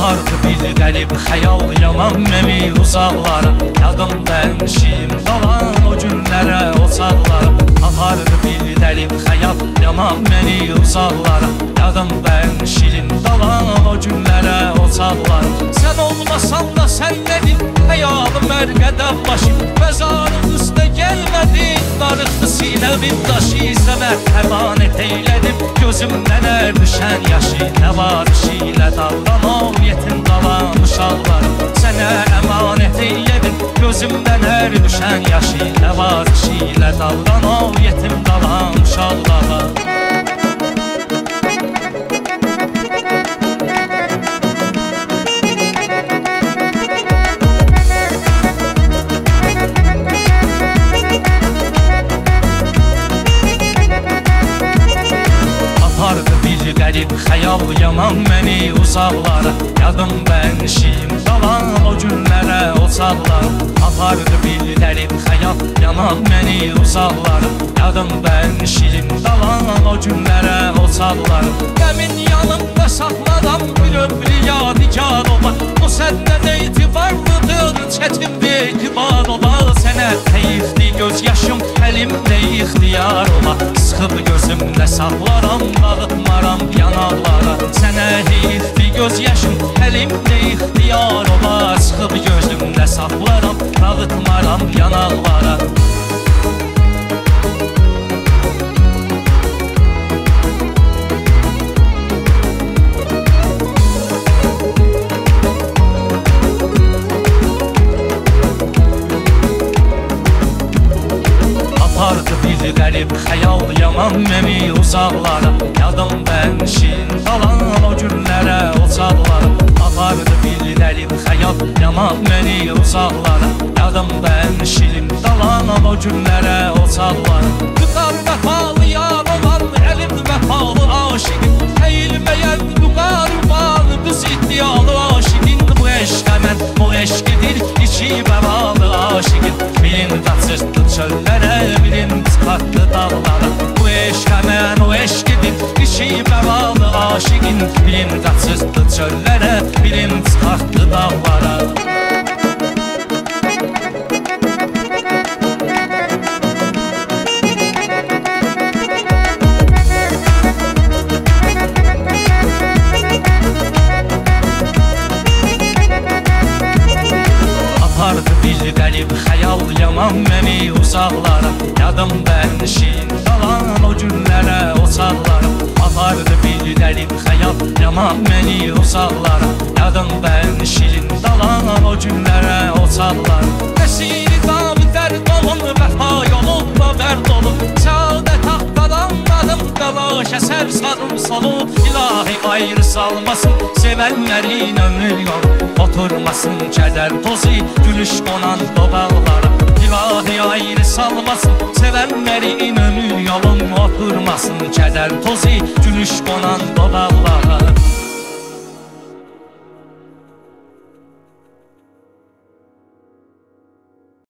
Apardı bir qərib xəyal yaman məni uzaqlara. Yadımda enmişim qalan o günlərə, o çağlara. Apardı bir qərib xəyal yaman məni uzaqlara. Yadımda enmişim qalan o günlərə, o çağlara. Sən olmasan da sən dedin, xəyalım hər qədəm başı. Məzarın üstə gəlmədin, darıqdı sinəvin daşı. Sənə əmanət eylədim, gözümdən ər düşən yaşı. Nə var işilə daldan ol, yetim qalan uşaqlarım. Sənə əmanət eylədim, gözümdən ər düşən yaşı. Nə var işilə daldan ol, yetim qalan uşaqlarım. Apardı bir qərib xəyal yaman məni uzaqlara. Yadımda enmişim qalan o günlərə, o çağlara. Apardı bir qərib xəyal yaman məni uzaqlara. Yadımda enmişim qalan o günlərə, o çağlara. Qəmin yanımda saxladan bir ömrü yadigar ola. Bu səndən etibarlıdır, çətin bir etibar ola. Sənə teyifli göz yaşım, əlimdə ixtiyar ola. Sıxıb gözümdə saxlaram, dağıtmaram yanaqlara. Sənə heyifli göz yaşım, əlimdə ixtiyar ola. Sıxıb gözümdə saxlaram, dağıtmaram yanaqlara. Apardı bir qərib xəyal yaman məni uzaqlara. Yadımda enmişim qalan o günlərə, o çağlara. Apardı bir qərib xəyal yaman məni uzaqlara. Yadımda enmişim qalan o günlərə, o çağlara. Tutar vəfalı yar olan, əlim vəfalı aşiqin. Əyilməyən müqaribalı, düz iddialı aşiqin. Bu eşqə mən, bu eşqidir, içi bəvalı aşiqin. Birin qaçırdı çöllərə, birin çıxartdı dağlara. Bu eşqə mən, o eşqidir, içi bəvalı aşiqin. Birin qaçırdı çöllərə, birin çıxartdı dağlara. Apardı bir qərib xəyal yaman məni uzaqlara. Yadımda enmişim qalan o günlərə, o çağlara. Apardı bir qərib xəyal yaman məni uzaqlara. Yadımda enmişim qalan o günlərə, o çağlara. Əsiri davi dərd olun, vəfa yolunda vərd olun. Səadət haqqalanmadım, qalaş əsər sadım solun. İlahi ayrı salmasın, sevənlərin ömür yolu. Oturmasın kədər tozu, gülüş qonan dodaqlara. İlahi ayrı salmasın, sevənlərin ömür yolun. Oturmasın kədər tozu, gülüş qonan dodaqlara.